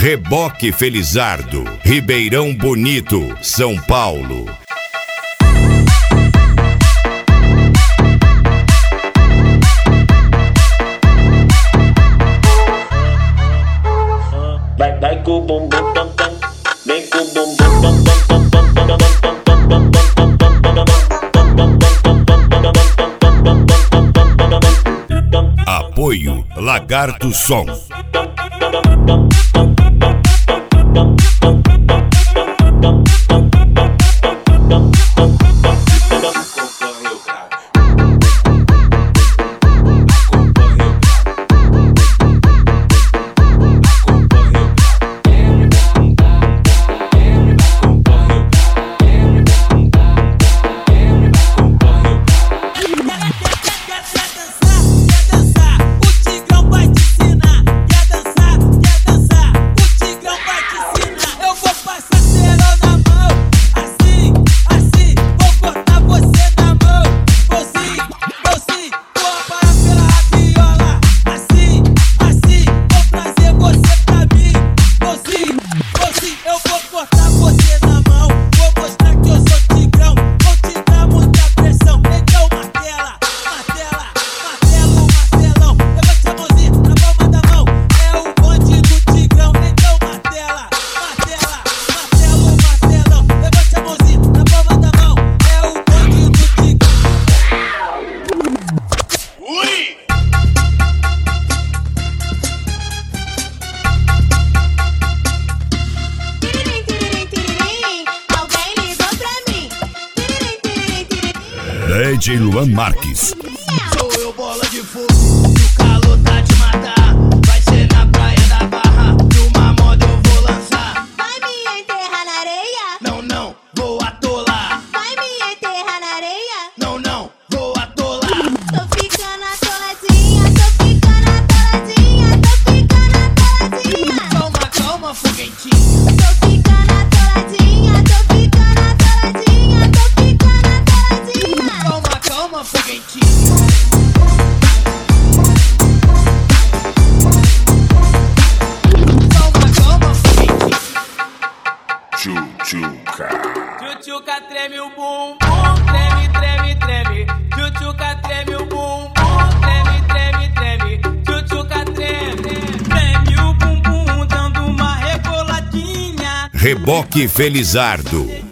Reboque Felizardo, Ribeirão Bonito, São Paulo. Vai com o bumbum tam tam, vem com o bumbum tam tam tam. Apoio Lagarto Som. DJ Luan Marques. Sou eu, bola de fogo, o calor tá te matar. Vai ser na praia da Barra, numa moda eu vou lançar. Vai me enterrar na areia? Não, não, vou atolar. Vai me enterrar na areia? Não, não, vou atolar. Tô ficando atoladinha, tô ficando atoladinha, tô ficando atoladinha. Calma, calma, foguentinho. Tô ficando atoladinha, tô ficando atoladinha, tô ficando atoladinha. Calma, calma, foguentinho. Calma, calma, foguentinho. Tchutchuca. Tchutchuca treme o bumbum, treme, treme, treme. Tchutchuca treme o bumbum, treme, treme, treme. Tchutchuca treme, treme o bumbum, dando uma reboladinha. Reboque Felizardo,